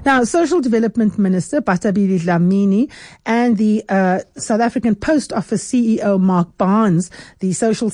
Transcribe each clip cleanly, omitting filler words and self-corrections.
Now, Social Development Minister Bathabile Dlamini and the South African Post Office CEO Mark Barnes, the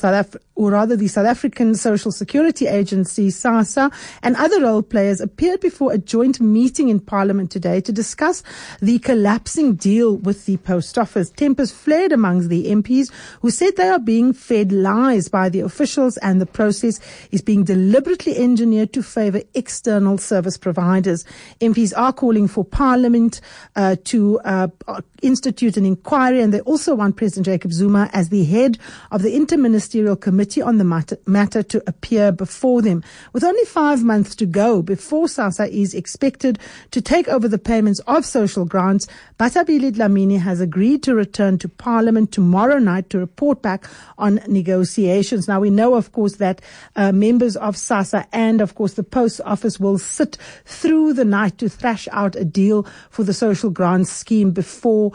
South African Social Security Agency SASSA, and other role players appeared before a joint meeting in Parliament today to discuss the collapsing deal with the Post Office. Tempers flared amongst the MPs who said they are being fed lies by the officials and the process is being deliberately engineered to favour external service providers. MPs are calling for Parliament to institute an inquiry, and they also want President Jacob Zuma as the head of the Interministerial Committee on the matter to appear before them. With only 5 months to go before SASSA is expected to take over the payments of social grants, Bathabile Dlamini has agreed to return to Parliament tomorrow night to report back on negotiations. Now, we know, of course, that members of SASSA and, of course, the Post Office will sit through the night to thrash out a deal for the social grants scheme before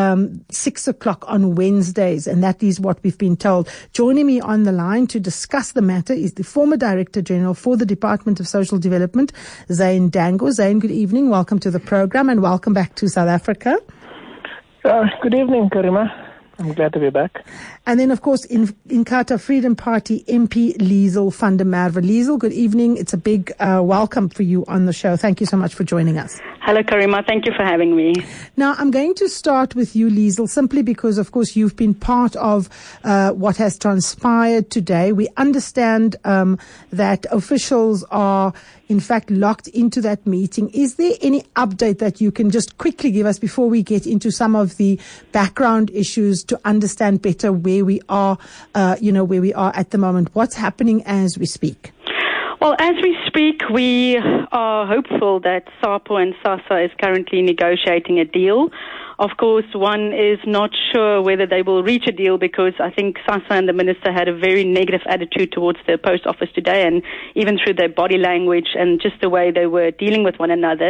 6 o'clock on Wednesdays, and that is what we've been told. Joining me on the line to discuss the matter is the former Director General for the Department of Social Development, Zane Dango. Zane, good evening. Welcome to the program and welcome back to South Africa. Good evening, Karima. I'm glad to be back. And then, of course, Inkatha Freedom Party MP Liesl van der Merwe. Liesl, good evening. It's a big welcome for you on the show. Thank you so much for joining us. Hello, Karima. Thank you for having me. Now, I'm going to start with you, Liesl, simply because, of course, you've been part of what has transpired today. We understand that officials are, in fact, locked into that meeting. Is there any update that you can just quickly give us before we get into some of the background issues to understand better where we are, where we are at the moment? What's happening as we speak? Well, as we speak, we are hopeful that SAPO and SASSA is currently negotiating a deal. Of course, one is not sure whether they will reach a deal because I think SASSA and the minister had a very negative attitude towards the Post Office today, and even through their body language and just the way they were dealing with one another.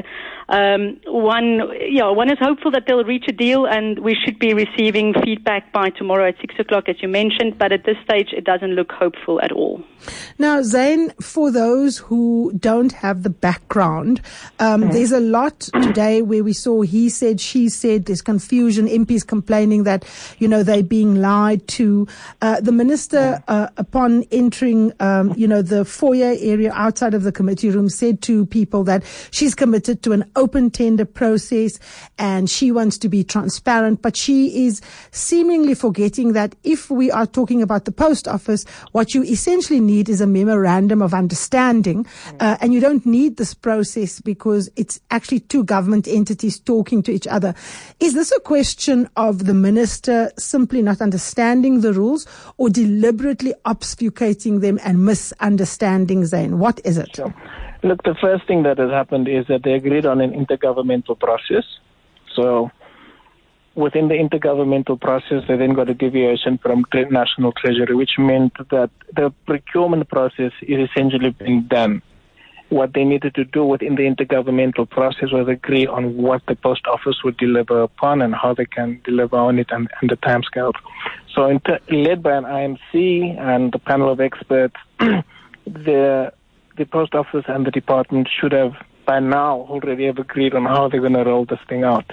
One is hopeful that they'll reach a deal, and we should be receiving feedback by tomorrow at 6 o'clock, as you mentioned, but at this stage, it doesn't look hopeful at all. Now, Zane, for those who don't have the background, there's a lot today where we saw he said, she said, there's confusion, MPs complaining that, they're being lied to. The minister, upon entering, the foyer area outside of the committee room, said to people that she's committed to an open tender process and she wants to be transparent, but she is seemingly forgetting that if we are talking about the Post Office, what you essentially need is a memorandum of understanding, and you don't need this process because it's actually two government entities talking to each other. Is this a question of the minister simply not understanding the rules or deliberately obfuscating them and misunderstanding, Zane? What is it? Sure. Look, the first thing that has happened is that they agreed on an intergovernmental process. So within the intergovernmental process, they then got a deviation from National Treasury, which meant that the procurement process is essentially being done. What they needed to do within the intergovernmental process was agree on what the Post Office would deliver upon and how they can deliver on it and the timescales. So led by an IMC and the panel of experts, the Post Office and the department should have by now already have agreed on how they're going to roll this thing out.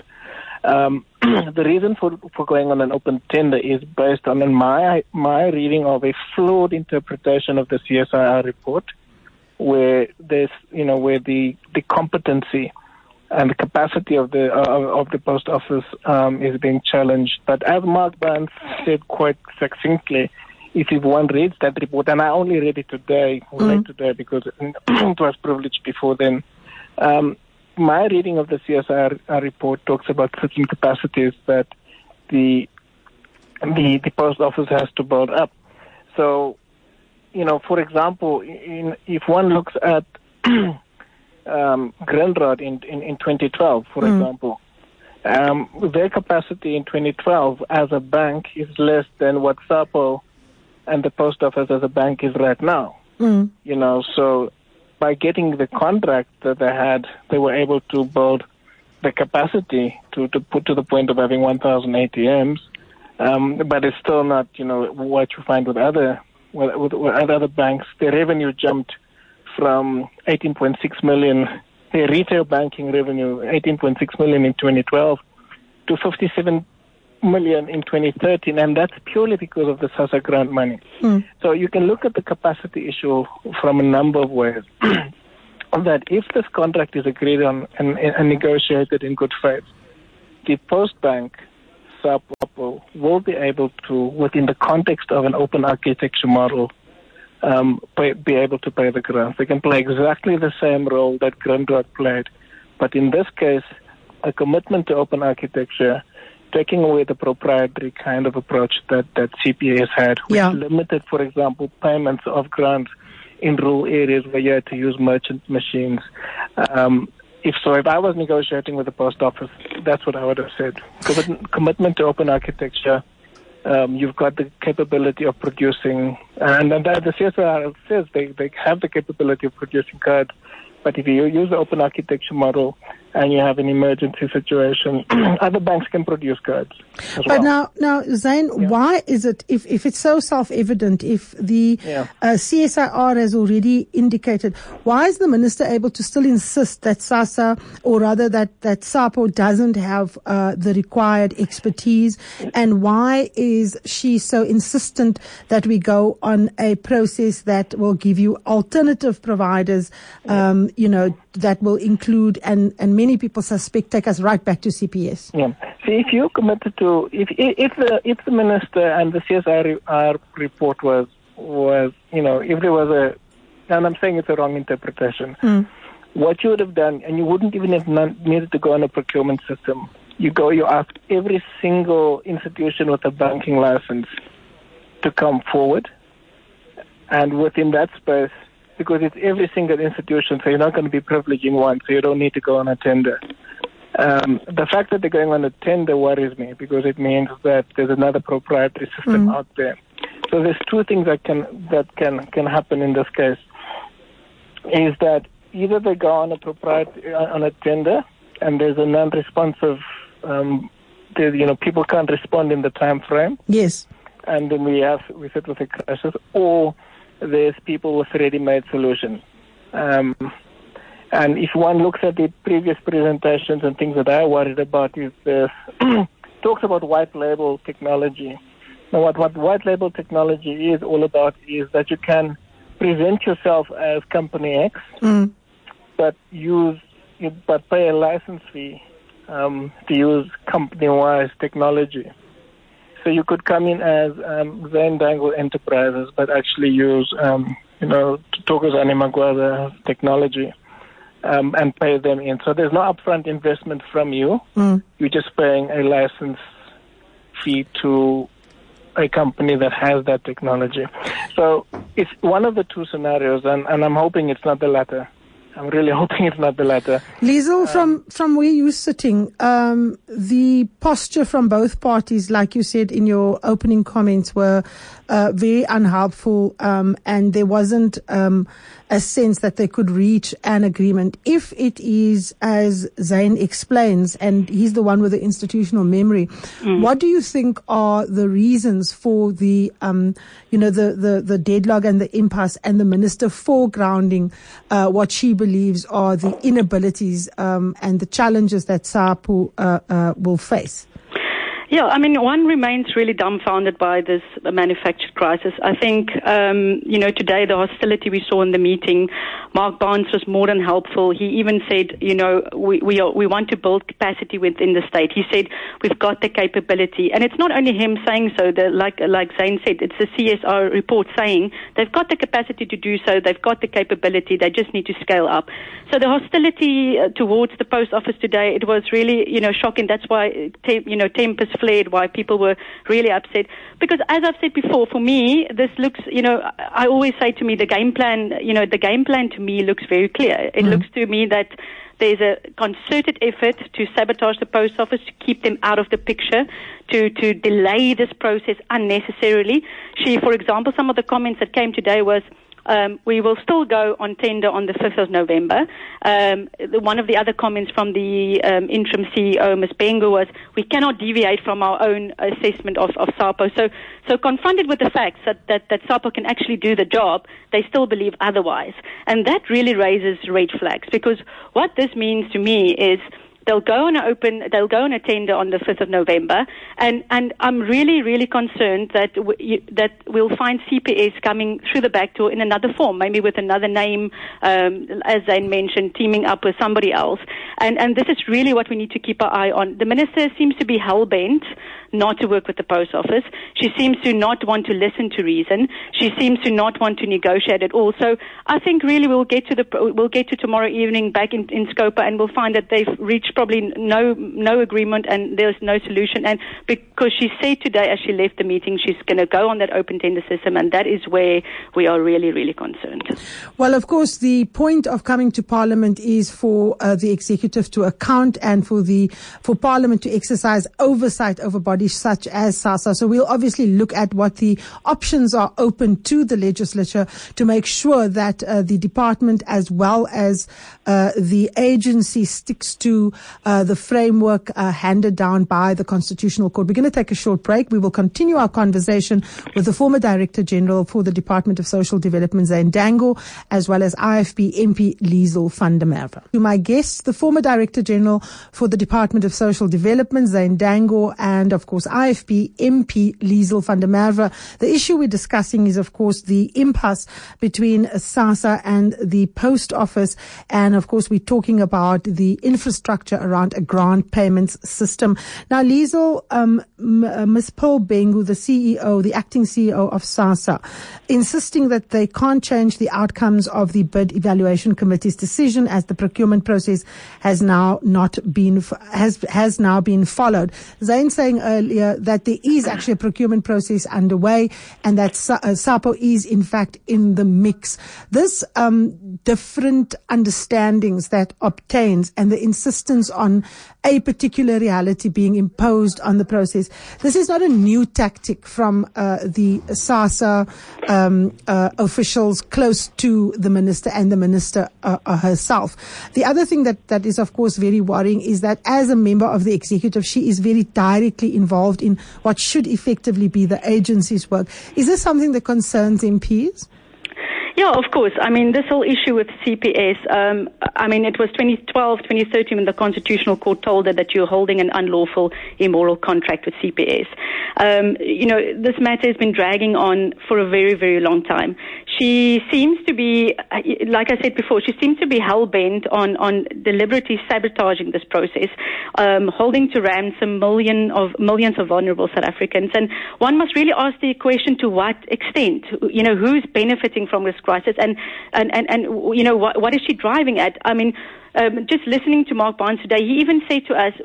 The reason for going on an open tender is based on my reading of a flawed interpretation of the CSIR report, where there's where the competency and the capacity of the Post Office is being challenged. But as Mark Barnes said quite succinctly, if one reads that report, and I only read it today, late today, because it was privileged before then. My reading of the CSIR report talks about certain capacities that the Post Office has to build up. So, for example, if one looks at Grindrod in 2012, for example, their capacity in 2012 as a bank is less than what SAPO and the Post Office as a bank is right now. So by getting the contract that they had, they were able to build the capacity to put to the point of having 1,000 ATMs, but it's still not, what you find with other banks. The revenue jumped from 18.6 million their retail banking revenue, 18.6 million in 2012, to 57 million in 2013, and that's purely because of the SASSA grant money. So you can look at the capacity issue from a number of ways. That if this contract is agreed on and negotiated in good faith, the Post Bank, SAPO, will be able to, within the context of an open architecture model, be able to pay the grants. They can play exactly the same role that Grindrod played, but in this case, a commitment to open architecture, taking away the proprietary kind of approach that CPA has had, which limited, for example, payments of grants in rural areas where you had to use merchant machines. If I was negotiating with the post office, that's what I would have said. Commitment to open architecture. You've got the capability of producing, and the CSIR says they have the capability of producing cards. But if you use the open architecture model and you have an emergency situation, other banks can produce cards as but well. now, Zain, why is it, if it's so self-evident, if the CSIR has already indicated, why is the minister able to still insist that SASSA, or rather that SAPO doesn't have the required expertise, and why is she so insistent that we go on a process that will give you alternative providers, that will include, and many people suspect, take us right back to CPS. Yeah. See, if you're committed to, if the minister and the CSIR report was, if there was and I'm saying it's a wrong interpretation, what you would have done, and you wouldn't even have needed to go on a procurement system. You ask every single institution with a banking license to come forward, and within that space, because it's every single institution, so you're not going to be privileging one, so you don't need to go on a tender. The fact that they're going on a tender worries me, because it means that there's another proprietary system out there. So there's two things that can happen in this case. Is that either they go on a tender, and there's a non-responsive, people can't respond in the time frame. Yes. And then we sit with a crisis, or there's people with ready-made solutions. And if one looks at the previous presentations and things that I worried about, is this talks about white label technology. Now, what white label technology is all about is that you can present yourself as company X, but pay a license fee to use company-wise technology. So you could come in as Zain Dangle Enterprises, but actually use, Thokozani Magwaza technology and pay them in. So there's no upfront investment from you. You're just paying a license fee to a company that has that technology. So it's one of the two scenarios, and I'm hoping it's not the latter. I'm really hoping it's not the latter. Liesl, from where you're sitting, the posture from both parties, like you said in your opening comments, were very unhelpful, and there wasn't a sense that they could reach an agreement. If it is, as Zain explains, and he's the one with the institutional memory, what do you think are the reasons for the deadlock and the impasse, and the minister foregrounding what she believes are the inabilities and the challenges that SAPO will face? Yeah, I mean, one remains really dumbfounded by this manufactured crisis. I think, today the hostility we saw in the meeting, Mark Barnes was more than helpful. He even said, we want to build capacity within the state. He said, we've got the capability. And it's not only him saying so, like Zain said, it's the CSR report saying they've got the capacity to do so, they've got the capability, they just need to scale up. So the hostility towards the post office today, it was really, shocking. That's why, tempers flared, why people were really upset. Because as I've said before, for me, this looks, I always say to me, the game plan to me looks very clear. It looks to me that there's a concerted effort to sabotage the post office, to keep them out of the picture, to delay this process unnecessarily. For example, some of the comments that came today was, we will still go on tender on the 5th of November. One of the other comments from the interim CEO, Ms. Bengu, was we cannot deviate from our own assessment of SAPO. So confronted with the facts that SAPO can actually do the job, they still believe otherwise. And that really raises red flags, because what this means to me is they'll go on a tender on the 5th of November, and I'm really, really concerned that we'll find CPS coming through the back door in another form, maybe with another name, as I mentioned, teaming up with somebody else. And this is really what we need to keep our eye on. The minister seems to be hell-bent not to work with the post office. She seems to not want to listen to reason. She seems to not want to negotiate at all. So I think really we'll get to tomorrow evening back in Scopa, and we'll find that they've reached probably no agreement and there's no solution. And because she said today as she left the meeting, she's going to go on that open tender system, and that is where we are really, really concerned. Well, of course, the point of coming to Parliament is for the executive to account and for Parliament to exercise oversight over bodies such as SASSA. So we'll obviously look at what the options are open to the legislature to make sure that the department as well as the agency sticks to the framework handed down by the Constitutional Court. We're going to take a short break. We will continue our conversation with the former Director General for the Department of Social Development, Zane Dango, as well as IFP MP Liesl van der Merwe. To my guests, the former Director General for the Department of Social Development, Zane Dango, and of course IFP MP Liesl van der Merwe. The issue we're discussing is, of course, the impasse between SASSA and the Post Office, and of course we're talking about the infrastructure around a grant payments system. Now, Liesl, Ms. Pearl Bengu, the acting CEO of SASSA, insisting that they can't change the outcomes of the bid evaluation committee's decision as the procurement process has now been followed. Zane saying earlier that there is actually a procurement process underway and that SAPO is in fact in the mix. This different understandings that obtains and the insistence on a particular reality being imposed on the process, this is not a new tactic from the SASSA officials close to the minister and the minister herself. The other thing that is of course very worrying is that as a member of the executive, she is very directly involved in what should effectively be the agency's work. Is this something that concerns MPs? Yeah, of course. I mean, this whole issue with CPS, it was 2012, 2013 when the Constitutional Court told her that you're holding an unlawful, immoral contract with CPS. This matter has been dragging on for a very, very long time. She seems to be, like I said before, she seems to be hell-bent on deliberately sabotaging this process, holding to ransom millions of vulnerable South Africans. And one must really ask the question, to what extent? Who's benefiting from this crisis, and what is she driving at? I mean, just listening to Mark Barnes today, he even said to us,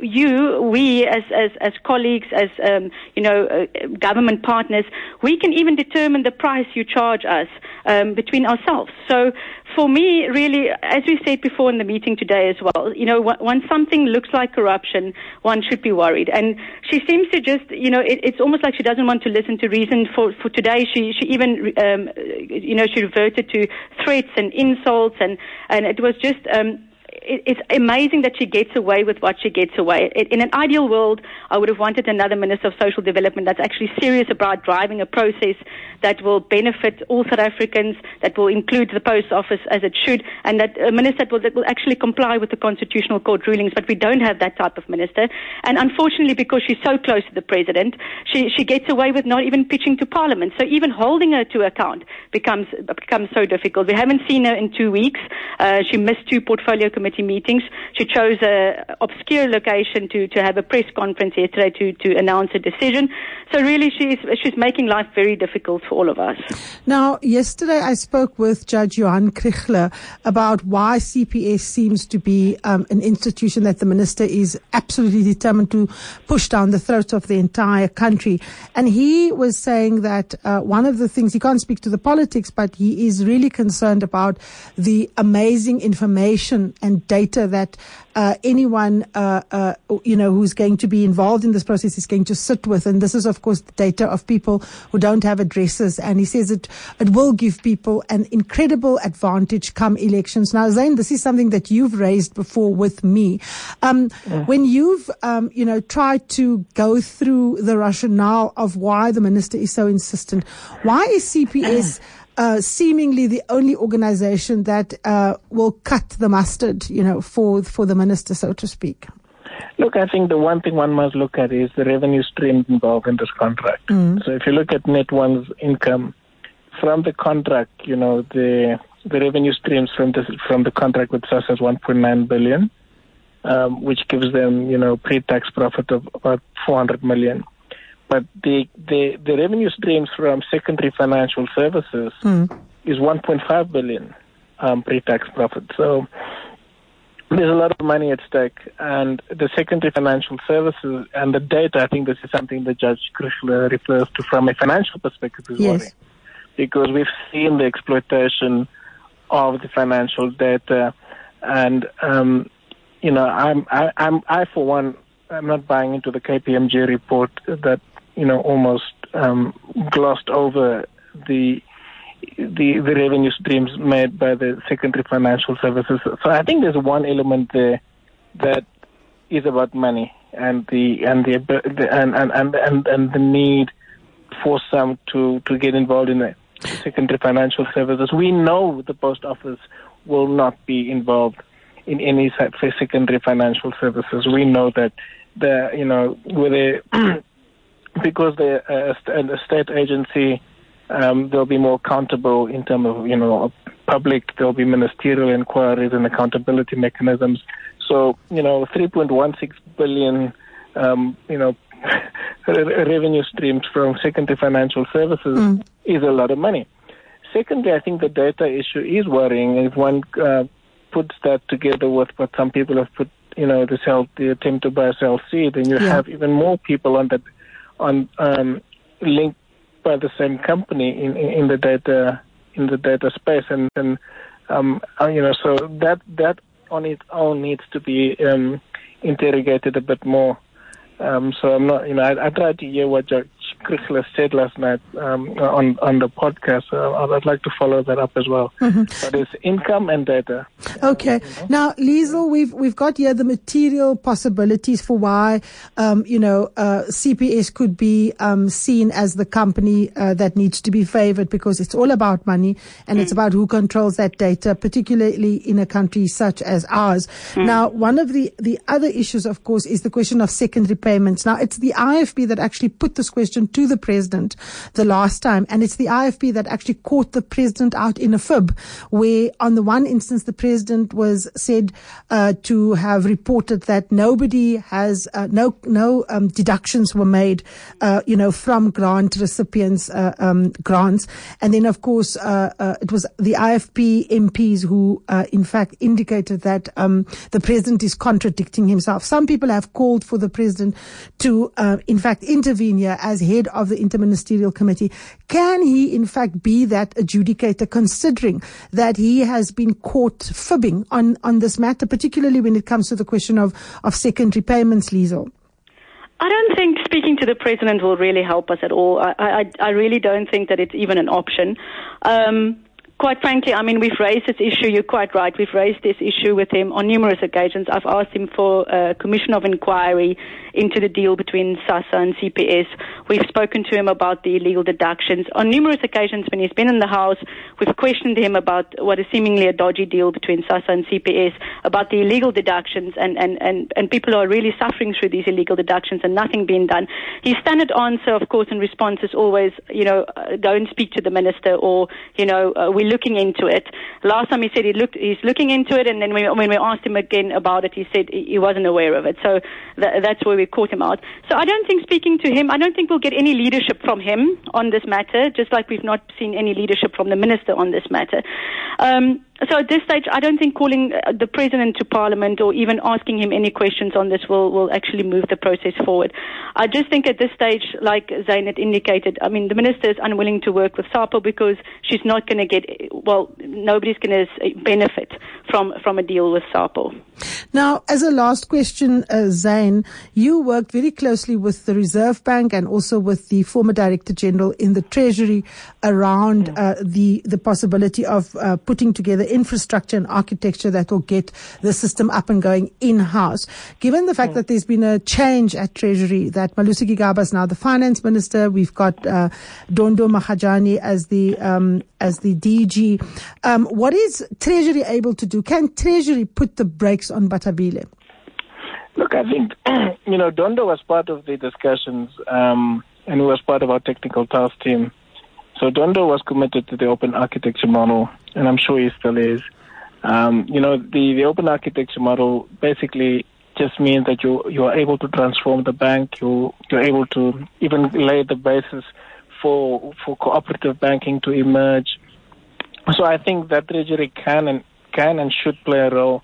we as colleagues, as government partners, we can even determine the price you charge us between ourselves. So for me, really, as we said before in the meeting today as well, when something looks like corruption, one should be worried. And she seems to just, it's almost like she doesn't want to listen to reason. For today, she even, she reverted to threats and insults, and it was just, it's amazing that she gets away with what she gets away. In an ideal world, I would have wanted another Minister of Social Development that's actually serious about driving a process that will benefit all South Africans, that will include the Post Office as it should, and that a minister that will actually comply with the Constitutional Court rulings. But we don't have that type of minister. And unfortunately, because she's so close to the President, she gets away with not even pitching to Parliament. So even holding her to account becomes so difficult. We haven't seen her in 2 weeks. She missed 2 portfolio committee meetings. She chose an obscure location to have a press conference yesterday to announce a decision. So really, she's making life very difficult for all of us. Now, yesterday I spoke with Judge Johan Krichler about why CPS seems to be an institution that the minister is absolutely determined to push down the throats of the entire country. And he was saying that one of the things, he can't speak to the politics, but he is really concerned about the amazing information and data that anyone, who's going to be involved in this process is going to sit with. And this is, of course, the data of people who don't have addresses. And he says it will give people an incredible advantage come elections. Now, Zain, this is something that you've raised before with me. When you've, tried to go through the rationale of why the minister is so insistent, why is CPS seemingly the only organization that will cut the mustard, for the minister, so to speak? Look, I think the one thing one must look at is the revenue streams involved in this contract. So if you look at Net1's income from the contract, the revenue streams from the contract with SASSA is 1.9 billion, which gives them, pre-tax profit of about 400 million. But the revenue streams from secondary financial services is 1.5 billion pre-tax profit. So there's a lot of money at stake. And the secondary financial services and the data, I think this is something that Judge Krichler refers to from a financial perspective as well. Because we've seen the exploitation of the financial data. And, I for one, I'm not buying into the KPMG report that, almost glossed over the revenue streams made by the secondary financial services. So I think there's one element there that is about money and the need for some to get involved in the secondary financial services. We know the post office will not be involved in any secondary financial services. We know that because they're a state agency, they'll be more accountable in terms of, public, there'll be ministerial inquiries and accountability mechanisms. So, 3.16 billion, revenue streams from secondary financial services is a lot of money. Secondly, I think the data issue is worrying. If one puts that together with what some people have put, the attempt to buy Cell C, then you have even more people linked by the same company in the data space, and so that on its own needs to be interrogated a bit more. So I'm not, I tried to hear what Judge Krichler said last night on the podcast. I'd like to follow that up as well. But it's income and data. Okay. Now, Liesl, we've got here the material possibilities for why CPS could be seen as the company that needs to be favored, because it's all about money and it's about who controls that data, particularly in a country such as ours. Now, one of the other issues, of course, is the question of secondary payments. Now, it's the IFP that actually put this question to the president the last time, and it's the IFP that actually caught the president out in a fib, where on the one instance the president was said to have reported that nobody has no deductions were made from grant recipients grants, and then of course it was the IFP MPs who in fact indicated that the president is contradicting himself. Some people have called for the president to in fact intervene here as head of the Interministerial Committee. Can he in fact be that adjudicator, considering that he has been caught fibbing on this matter, particularly when it comes to the question of secondary payments, Liesl? I don't think speaking to the president will really help us at all. I really don't think that it's even an option. Quite frankly, we've raised this issue. You're quite right. We've raised this issue with him on numerous occasions. I've asked him for a commission of inquiry into the deal between SASSA and CPS. We've spoken to him about the illegal deductions. On numerous occasions when he's been in the House, we've questioned him about what is seemingly a dodgy deal between SASSA and CPS, about the illegal deductions, and people are really suffering through these illegal deductions and nothing being done. His standard answer, of course, in response is always, go and speak to the minister, or, we're looking into it. Last time he said he's looking into it, and then when we asked him again about it, he said he wasn't aware of it. So that's where we caught him out. So I don't think speaking to him, I don't think we'll get any leadership from him on this matter, just like we've not seen any leadership from the minister on this matter. So at this stage, I don't think calling the President to Parliament or even asking him any questions on this will actually move the process forward. I just think at this stage, like Zain had indicated, I mean, the Minister is unwilling to work with SAPO because she's not going to get, nobody's going to benefit from a deal with SAPO. Now, as a last question, Zain, you worked very closely with the Reserve Bank and also with the former Director General in the Treasury around the possibility of putting together infrastructure and architecture that will get the system up and going in-house. Given the fact that there's been a change at Treasury, that Malusi Gigaba is now the Finance Minister, we've got Dondo Mahajani as the DG. What is Treasury able to do? Can Treasury put the brakes on Batabile? Look, I think, Dondo was part of the discussions and he was part of our technical task team. So Dondo was committed to the open architecture model, and I'm sure he still is. The open architecture model basically just means that you are able to transform the bank. You're able to even lay the basis for cooperative banking to emerge. So I think that Treasury can and should play a role.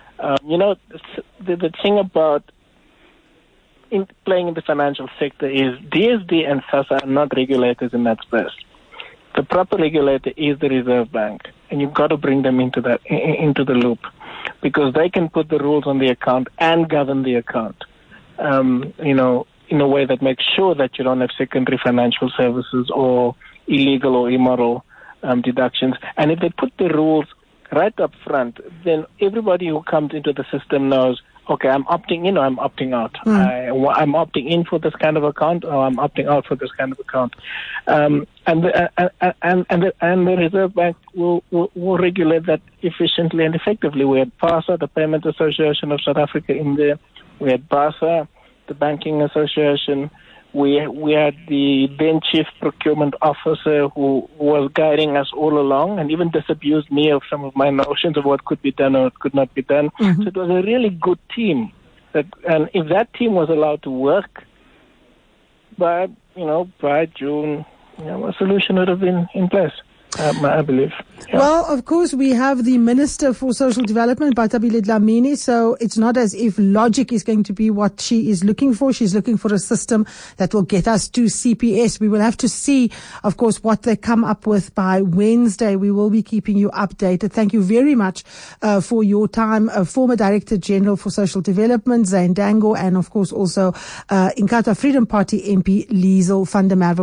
The thing about playing in the financial sector is DSD and SASSA are not regulators in that space. The proper regulator is the Reserve Bank, and you've got to bring them into the loop, because they can put the rules on the account and govern the account, in a way that makes sure that you don't have secondary financial services or illegal or immoral deductions. And if they put the rules right up front, then everybody who comes into the system knows, okay, I'm opting in or I'm opting out. I'm opting in for this kind of account, or I'm opting out for this kind of account. And the Reserve Bank will regulate that efficiently and effectively. We had PASA, the Payment Association of South Africa, in there. We had BASA, the Banking Association. We had the then Chief Procurement Officer who was guiding us all along and even disabused me of some of my notions of what could be done or what could not be done. So it was a really good team. And if that team was allowed to work by June, a solution would have been in place. I believe. Yeah. Well, of course, we have the Minister for Social Development, Batabile Dlamini, so it's not as if logic is going to be what she is looking for. She's looking for a system that will get us to CPS. We will have to see, of course, what they come up with by Wednesday. We will be keeping you updated. Thank you very much for your time. Former Director General for Social Development, Zain Dango, and of course also Inkatha Freedom Party MP, Liesl van der Merwe.